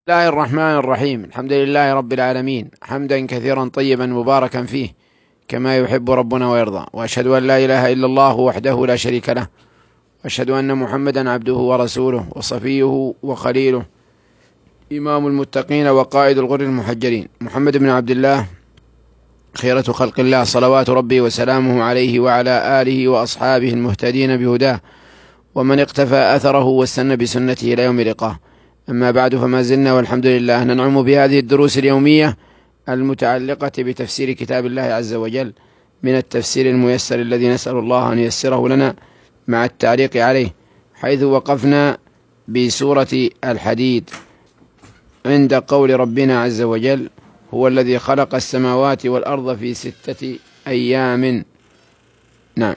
بسم الله الرحمن الرحيم. الحمد لله رب العالمين، حمدا كثيرا طيبا مباركا فيه كما يحب ربنا ويرضى، وأشهد أن لا إله إلا الله وحده لا شريك له، وأشهد أن محمدا عبده ورسوله وصفيه وخليله، إمام المتقين وقائد الغر المحجلين، محمد بن عبد الله، خيرة خلق الله، صلوات ربي وسلامه عليه وعلى آله وأصحابه المهتدين بهداه ومن اقتفى أثره واستنى بسنته إلى يوم لقاه. أما بعد، فما زلنا والحمد لله ننعم بهذه الدروس اليومية المتعلقة بتفسير كتاب الله عز وجل من التفسير الميسر الذي نسأل الله أن ييسره لنا مع التعليق عليه، حيث وقفنا بسورة الحديد عند قول ربنا عز وجل: هو الذي خلق السماوات والأرض في 6 أيام. نعم.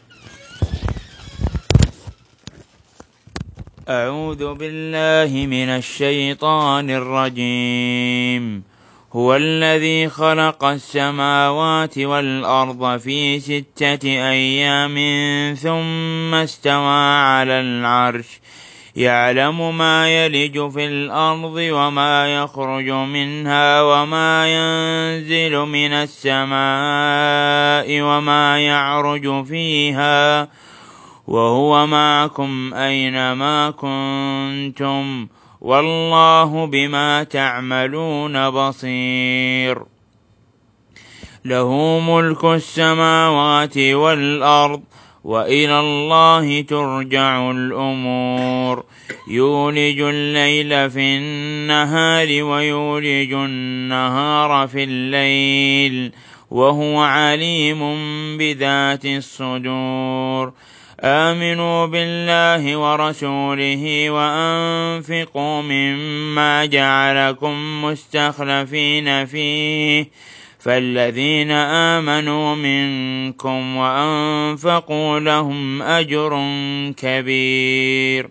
أعوذ بالله من الشيطان الرجيم. هو الذي خلق السماوات والأرض في 6 أيام ثم استوى على العرش يعلم ما يلج في الأرض وما يخرج منها وما ينزل من السماء وما يعرج فيها وهو معكم أينما كنتم والله بما تعملون بصير. له ملك السماوات والأرض وإلى الله ترجع الأمور. يولج الليل في النهار ويولج النهار في الليل وهو عليم بذات الصدور. آمنوا بالله ورسوله وأنفقوا مما جعلكم مستخلفين فيه، فالذين آمنوا منكم وأنفقوا لهم أجر كبير.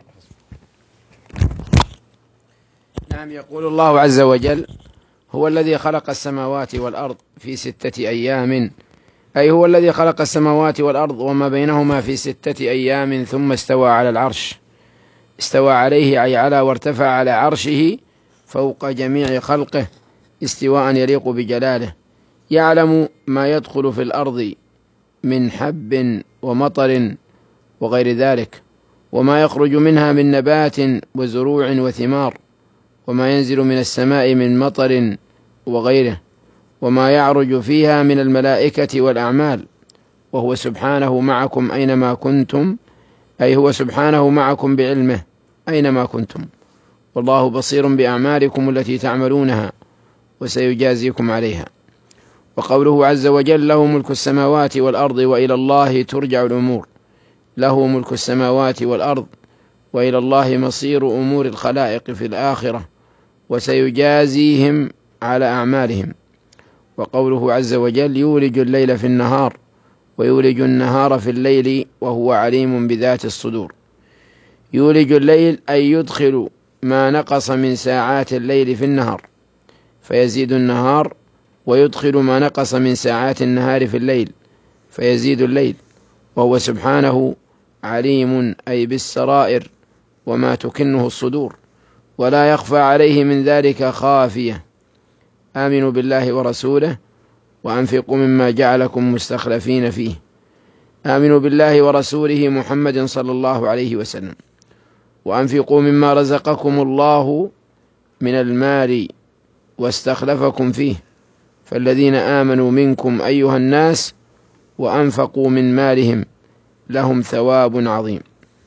نعم. يقول الله عز وجل: هو الذي خلق السماوات والأرض في 6 أيام، أي هو الذي خلق السماوات والأرض وما بينهما في 6 أيام ثم استوى على العرش. استوى عليه أي على وارتفع على عرشه فوق جميع خلقه استواء يليق بجلاله. يعلم ما يدخل في الأرض من حب ومطر وغير ذلك، وما يخرج منها من نبات وزروع وثمار، وما ينزل من السماء من مطر وغيره، وما يعرج فيها من الملائكة والأعمال، وهو سبحانه معكم أينما كنتم، أي هو سبحانه معكم بعلمه أينما كنتم، والله بصير بأعمالكم التي تعملونها وسيجازيكم عليها. وقوله عز وجل: له ملك السماوات والأرض وإلى الله ترجع الأمور. له ملك السماوات والأرض وإلى الله مصير أمور الخلائق في الآخرة وسيجازيهم على أعمالهم. وقوله عز وجل: يولج الليل في النهار ويولج النهار في الليل وهو عليم بذات الصدور. يولج الليل أي يدخل ما نقص من ساعات الليل في النهار فيزيد النهار، ويدخل ما نقص من ساعات النهار في الليل فيزيد الليل، وهو سبحانه عليم أي بالسرائر وما تكنه الصدور، ولا يخفى عليه من ذلك خافية. آمنوا بالله ورسوله وأنفقوا مما جعلكم مستخلفين فيه. آمنوا بالله ورسوله محمد صلى الله عليه وسلم، وأنفقوا مما رزقكم الله من المال واستخلفكم فيه، فالذين آمنوا منكم أيها الناس وأنفقوا من مالهم لهم ثواب عظيم.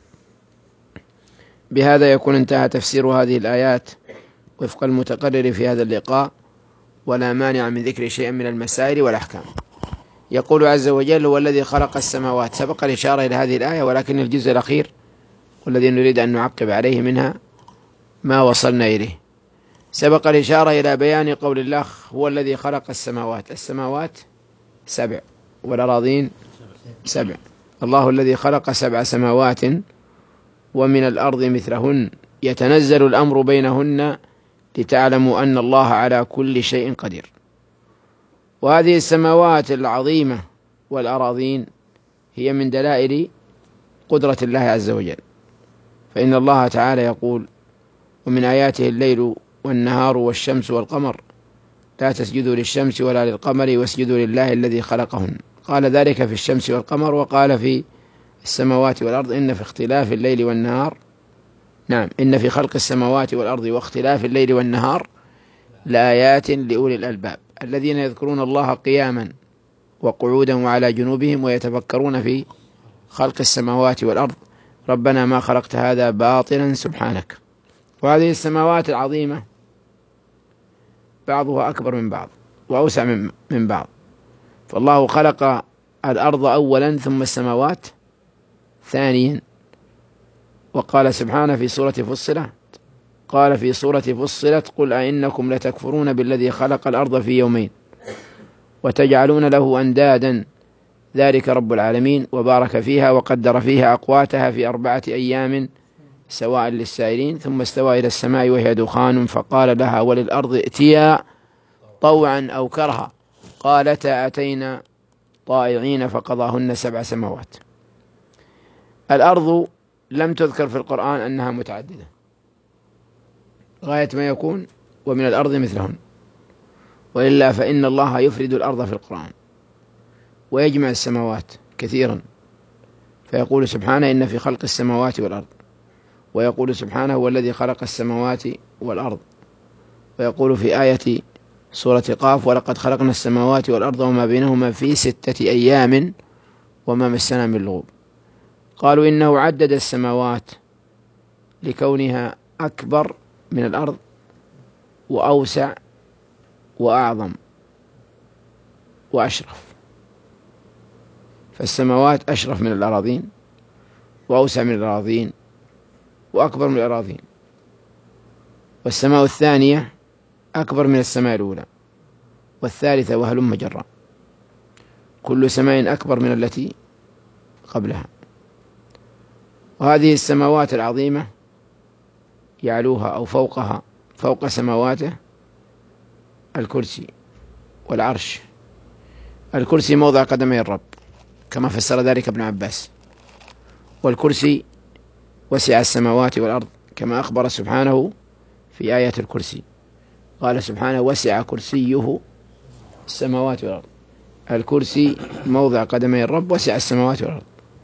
بهذا يكون انتهى تفسير هذه الآيات وفق المتقرر في هذا اللقاء، ولا مانع من ذكر شيء من المسائل والأحكام. يقول عز وجل: هو الذي خلق السماوات. سبق الإشارة إلى هذه الآية، ولكن الجزء الأخير والذي نريد أن نعقب عليه منها ما وصلنا إليه. سبق الإشارة إلى بيان قول الله: هو الذي خلق السماوات. السماوات 7 والأراضين 7. الله الذي خلق 7 سماوات ومن الأرض مثلهن يتنزل الأمر بينهن لتعلموا أن الله على كل شيء قدير. وهذه السماوات العظيمة والأراضين هي من دلائل قدرة الله عز وجل، فإن الله تعالى يقول: ومن آياته الليل والنهار والشمس والقمر، لا تسجدوا للشمس ولا للقمر واسجدوا لله الذي خلقهن. قال ذلك في الشمس والقمر، وقال في السماوات والأرض إن في اختلاف الليل والنهار، نعم، إن في خلق السماوات والأرض واختلاف الليل والنهار لآيات لأولي الألباب الذين يذكرون الله قياما وقعودا وعلى جنوبهم ويتفكرون في خلق السماوات والأرض ربنا ما خلقت هذا باطلا سبحانك. وهذه السماوات العظيمة بعضها أكبر من بعض وأوسع من بعض، فالله خلق الأرض أولا ثم السماوات ثانيا. وقال سبحانه في سورة فصلت، قال في سورة فصلت قل أئنكم لتكفرون بالذي خلق الأرض في يومين وتجعلون له أندادا ذلك رب العالمين وبارك فيها وقدر فيها أقواتها في 4 أيام سواء للسائلين ثم استوى إلى السماء وهي دخان فقال لها وللأرض ائتيا طوعا أو كرها قالتا أتينا طائعين فقضاهن 7 سماوات. الأرض لم تذكر في القرآن أنها متعددة غاية ما يكون ومن الأرض مثلهن، وإلا فإن الله يفرد الأرض في القرآن ويجمع السماوات كثيرا، فيقول سبحانه إن في خلق السماوات والأرض، ويقول سبحانه هو الذي خلق السماوات والأرض، ويقول في آية سورة قاف ولقد خلقنا السماوات والأرض وما بينهما في 6 أيام وما مسنا من لغوب. قالوا إنه عدد السماوات لكونها أكبر من الأرض وأوسع وأعظم وأشرف، فالسماوات أشرف من الأراضين وأوسع من الأراضين وأكبر من الأراضين، والسماء الثانية أكبر من السماء الأولى والثالثة وهلم جرا، كل سماء أكبر من التي قبلها. وهذه السماوات العظيمة يعلوها أو فوقها فوق سماواته الكرسي والعرش. الكرسي موضع قدمي الرب كما فسر ذلك ابن عباس، والكرسي وسع السماوات والأرض كما أخبر سبحانه في آية الكرسي، قال سبحانه وسع كرسيه السماوات والأرض. الكرسي موضع قدمي الرب وسع السماوات والأرض،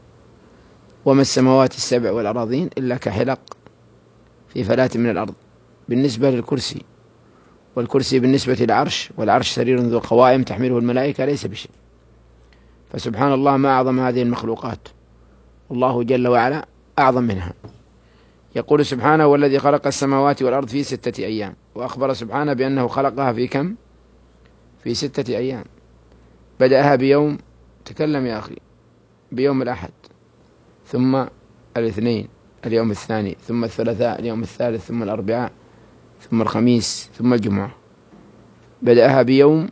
وما السماوات السبع والأراضين إلا كحلق في فلاة من الأرض بالنسبة للكرسي، والكرسي بالنسبة للعرش، والعرش سرير ذو قوائم تحمله الملائكة ليس بشيء. فسبحان الله ما أعظم هذه المخلوقات، والله جل وعلا أعظم منها. يقول سبحانه والذي خلق السماوات والأرض في 6 أيام، وأخبر سبحانه بأنه خلقها في كم؟ في 6 أيام. بدأها بيوم، تكلم يا أخي، بيوم الأحد، ثم الاثنين اليوم الثاني، ثم الثلاثاء اليوم الثالث، ثم الأربعاء، ثم الخميس، ثم الجمعة. بدأها بيوم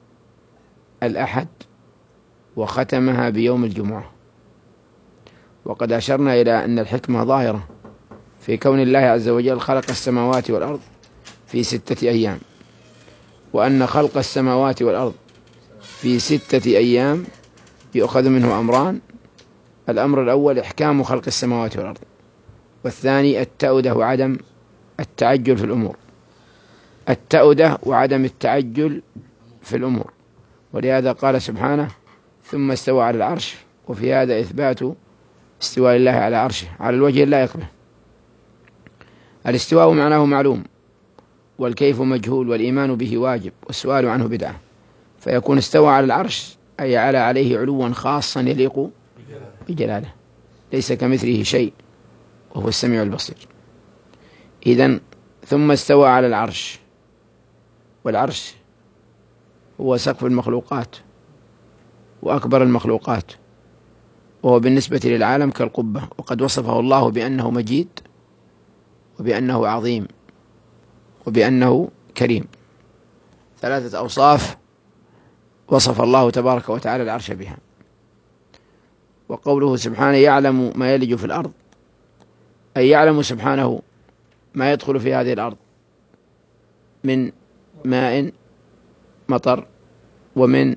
الأحد وختمها بيوم الجمعة. وقد أشرنا إلى أن الحكمة ظاهرة في كون الله عز وجل خلق السماوات والأرض في 6 أيام، وأن خلق السماوات والأرض في 6 أيام يؤخذ منه أمران: الأمر الأول إحكام خلق السماوات والأرض، والثاني التأودة وعدم التعجل في الأمور، التأودة وعدم التعجل في الأمور. ولهذا قال سبحانه ثم استوى على العرش، وفي هذا إثبات استواء الله على عرشه على الوجه اللائق به. الاستواء معناه معلوم، والكيف مجهول، والإيمان به واجب، والسؤال عنه بدعة. فيكون استوى على العرش أي على عليه علوا خاصا يليق بجلاله، ليس كمثله شيء وهو السميع البصير. إذن ثم استوى على العرش، والعرش هو سقف المخلوقات وأكبر المخلوقات، وهو بالنسبة للعالم كالقبة، وقد وصفه الله بأنه مجيد وبأنه عظيم وبأنه كريم. 3 أوصاف وصف الله تبارك وتعالى العرش بها. وقوله سبحانه يعلم ما يلج في الأرض، أي يعلم سبحانه ما يدخل في هذه الأرض من ماء مطر، ومن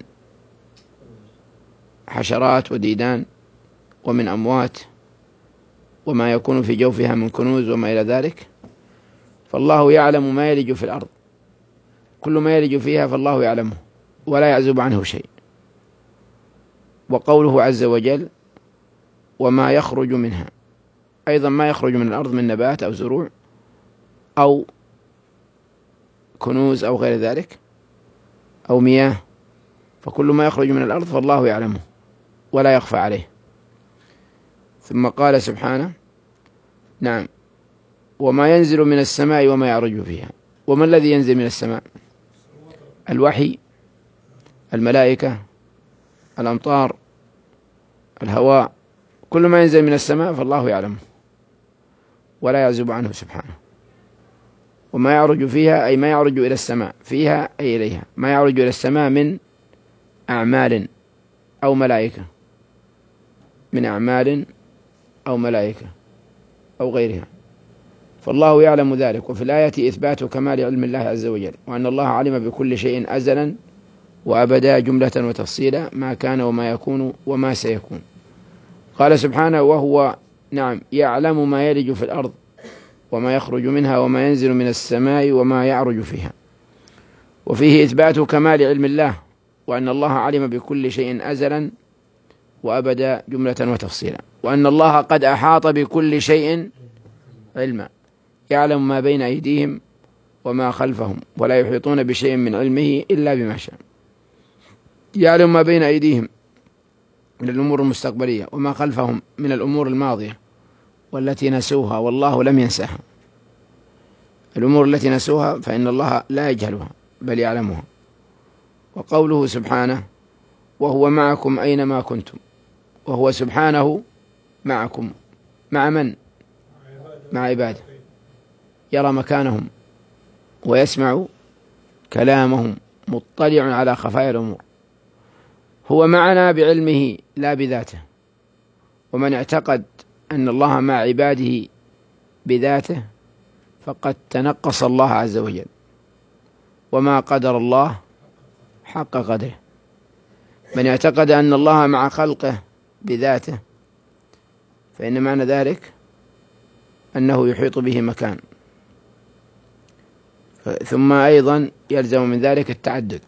حشرات وديدان، ومن أموات، وما يكون في جوفها من كنوز وما إلى ذلك. فالله يعلم ما يلج في الأرض، كل ما يلج فيها فالله يعلمه ولا يعزب عنه شيء. وقوله عز وجل وما يخرج منها، أيضا ما يخرج من الأرض من نبات أو زروع أو كنوز أو غير ذلك أو مياه، فكل ما يخرج من الأرض فالله يعلمه ولا يخفى عليه. ثم قال سبحانه نعم وما ينزل من السماء وما يعرج فيها. وما الذي ينزل من السماء؟ الوحي، الملائكة، الأمطار، الهواء، كل ما ينزل من السماء فالله يعلمه ولا يعزب عنه سبحانه. وما يعرج فيها أي ما يعرج إلى السماء، فيها أي إليها، ما يعرج إلى السماء من أعمال أو ملائكة، من أعمال أو ملائكة أو غيرها، فالله يعلم ذلك. وفي الآية إثبات كمال علم الله عز وجل، وأن الله علم بكل شيء أزلا وأبدا جملة وتفصيلا، ما كان وما يكون وما سيكون. قال سبحانه وهو نعم يعلم ما يلج في الأرض وما يخرج منها وما ينزل من السماء وما يعرج فيها. وفيه إثبات كمال علم الله، وأن الله علم بكل شيء أزلا وأبدا جملة وتفصيلا، وأن الله قد أحاط بكل شيء علما، يعلم ما بين أيديهم وما خلفهم ولا يحيطون بشيء من علمه إلا بما شاء. يعلم ما بين أيديهم من الأمور المستقبلية وما خلفهم من الأمور الماضية والتي نسوها والله لم ينسها. الأمور التي نسوها فإن الله لا يجهلها بل يعلمها. وقوله سبحانه وهو معكم أينما كنتم، وهو سبحانه معكم، مع من؟ مع عباده، يرى مكانهم ويسمع كلامهم، مطلع على خفايا الأمور. هو معنا بعلمه لا بذاته. ومن اعتقد أن الله مع عباده بذاته فقد تنقص الله عز وجل، وما قدر الله حق قدره. من اعتقد أن الله مع خلقه بذاته فإن معنى ذلك أنه يحيط به مكان. ثم أيضا يلزم من ذلك التعدد،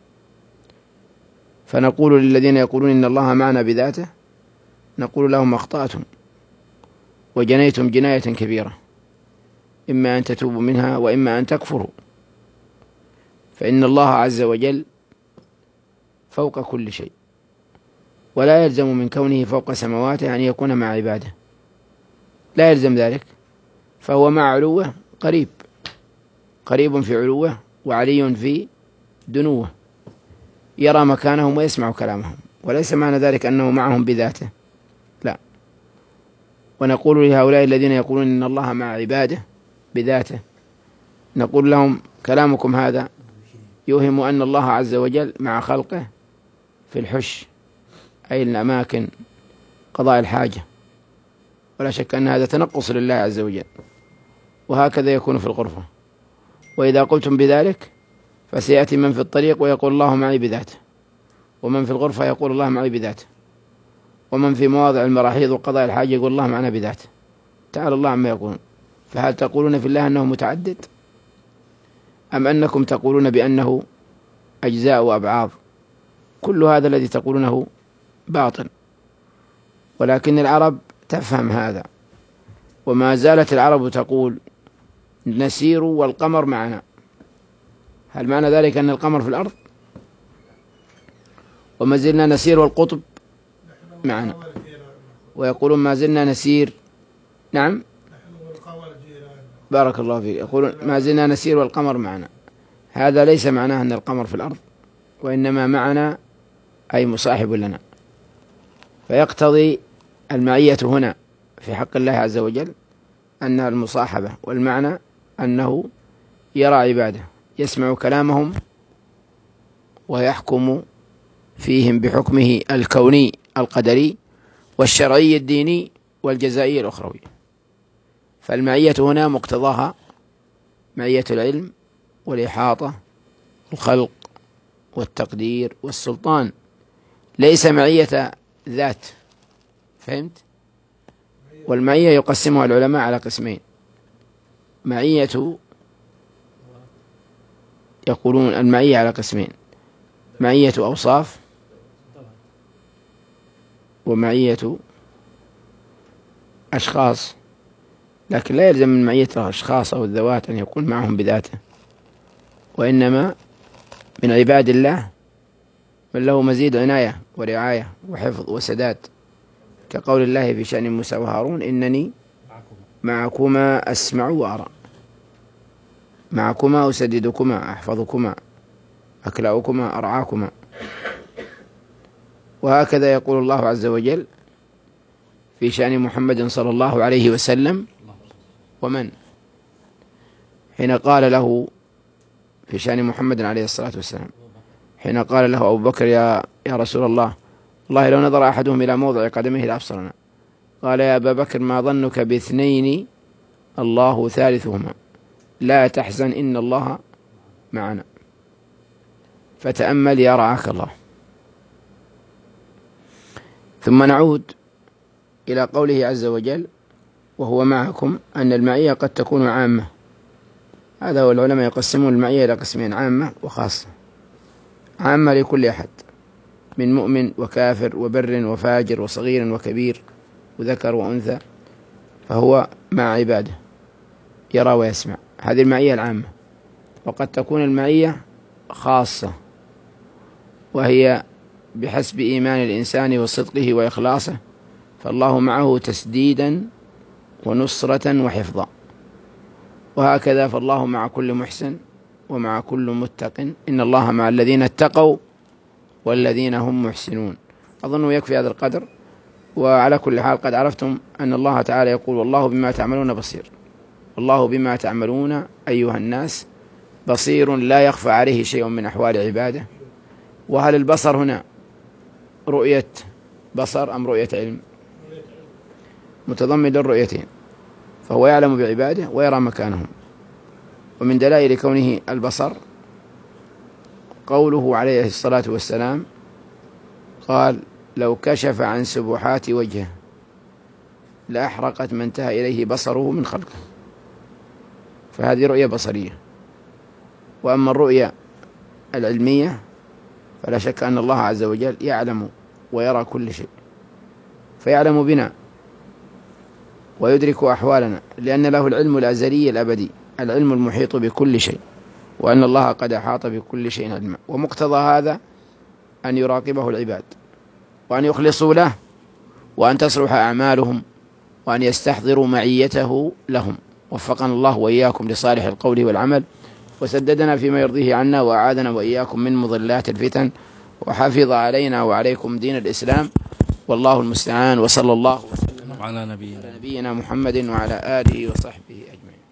فنقول للذين يقولون إن الله معنا بذاته نقول لهم أخطأتم وجنيتم جناية كبيرة، إما أن تتوبوا منها وإما أن تكفروا، فإن الله عز وجل فوق كل شيء، ولا يلزم من كونه فوق سماواته أن يكون مع عباده، لا يلزم ذلك، فهو مع علوه قريب، قريب في علوه وعلي في دنوه، يرى مكانهم ويسمع كلامهم، وليس معنى ذلك أنه معهم بذاته، لا. ونقول لهؤلاء الذين يقولون إن الله مع عباده بذاته نقول لهم كلامكم هذا يوهم أن الله عز وجل مع خلقه في الحش، أي الأماكن قضاء الحاجة، ولا شك أن هذا تنقص لله عز وجل، وهكذا يكون في الغرفة. وإذا قلتم بذلك فسيأتي من في الطريق ويقول الله معي بذاته، ومن في الغرفة يقول الله معي بذاته، ومن في مواضع المراحيض وقضاء الحاجة يقول الله معنا بذاته، تعالى الله عما يقولون. فهل تقولون في الله أنه متعدد، أم أنكم تقولون بأنه أجزاء وأبعاض؟ كل هذا الذي تقولونه باطل، ولكن العرب تفهم هذا، وما زالت العرب تقول نسير والقمر معنا. هل معنى ذلك أن القمر في الأرض؟ وما زلنا نسير والقطب معنا، ويقولون ما زلنا نسير. نعم بارك الله فيك. يقولون ما زلنا نسير والقمر معنا. هذا ليس معناه أن القمر في الأرض، وإنما معنا أي مصاحب لنا، فيقتضي المعية هنا في حق الله عز وجل أنها المصاحبة، والمعنى أنه يرى عباده، يسمع كلامهم ويحكم فيهم بحكمه الكوني القدري والشرعي الديني والجزائي الأخروي. فالمعية هنا مقتضاها معية العلم والإحاطة والخلق والتقدير والسلطان، ليس معية ذات. فهمت؟ والمعية يقسمها العلماء على قسمين: معية يقولون المعية على قسمين: معية أوصاف ومعية أشخاص، لكن لا يلزم من معية الأشخاص أو الذوات أن يكون معهم بذاته، وإنما من عباد الله من له مزيد عناية ورعاية وحفظ وسداد، كقول الله في شأن موسى وهارون: إنني معكما أسمع وأرى، معكما أسددكما أحفظكما أكلأكما أرعاكما. وهكذا يقول الله عز وجل في شأن محمد صلى الله عليه وسلم: ومن، حين قال له في شأن محمد عليه الصلاة والسلام، حين قال له أبو بكر: يا رسول الله، والله لو نظر أحدهم إلى موضع قدمه لأبصرنا. قال: يا أبا بكر، ما ظنك باثنين الله ثالثهما، لا تحزن إن الله معنا. فتأمل يا رعاك الله. ثم نعود إلى قوله عز وجل: وهو معكم، أن المعية قد تكون عامة. هذا والعلماء يقسمون المعية إلى قسمين: عامة وخاصة. عامة لكل أحد من مؤمن وكافر وبر وفاجر وصغير وكبير وذكر وأنثى، فهو مع عباده يرى ويسمع، هذه المعية العامة. وقد تكون المعية خاصة، وهي بحسب إيمان الإنسان وصدقه وإخلاصه، فالله معه تسديدا ونصرة وحفظا. وهكذا فالله مع كل محسن ومع كل متق، إن الله مع الذين اتقوا والذين هم محسنون. أظن يكفي هذا القدر. وعلى كل حال قد عرفتم أن الله تعالى يقول: والله بما تعملون بصير. والله بما تعملون أيها الناس بصير، لا يخفى عليه شيء من أحوال عباده. وهل البصر هنا رؤية بصر أم رؤية علم؟ متضمن للرؤيتين، فهو يعلم بعباده ويرى مكانهم. ومن دلائل كونه البصر قوله عليه الصلاة والسلام: قال: لو كشف عن سبحات وجهه لأحرقت ما انتهى إليه بصره من خلقه. فهذه رؤية بصرية. وأما الرؤية العلمية فلا شك أن الله عز وجل يعلم ويرى كل شيء، فيعلم بنا ويدرك أحوالنا، لأن له العلم الأزلي الأبدي، العلم المحيط بكل شيء، وأن الله قد أحاط بكل شيء علما. ومقتضى هذا أن يراقبه العباد، وأن يخلصوا له، وأن تصلح أعمالهم، وأن يستحضروا معيته لهم. وفقنا الله وإياكم لصالح القول والعمل، وسددنا فيما يرضيه عنا، وأعاذنا وإياكم من مضلات الفتن، وحفظ علينا وعليكم دين الإسلام. والله المستعان. وصلى الله وسلم على نبينا محمد وعلى آله وصحبه أجمعين.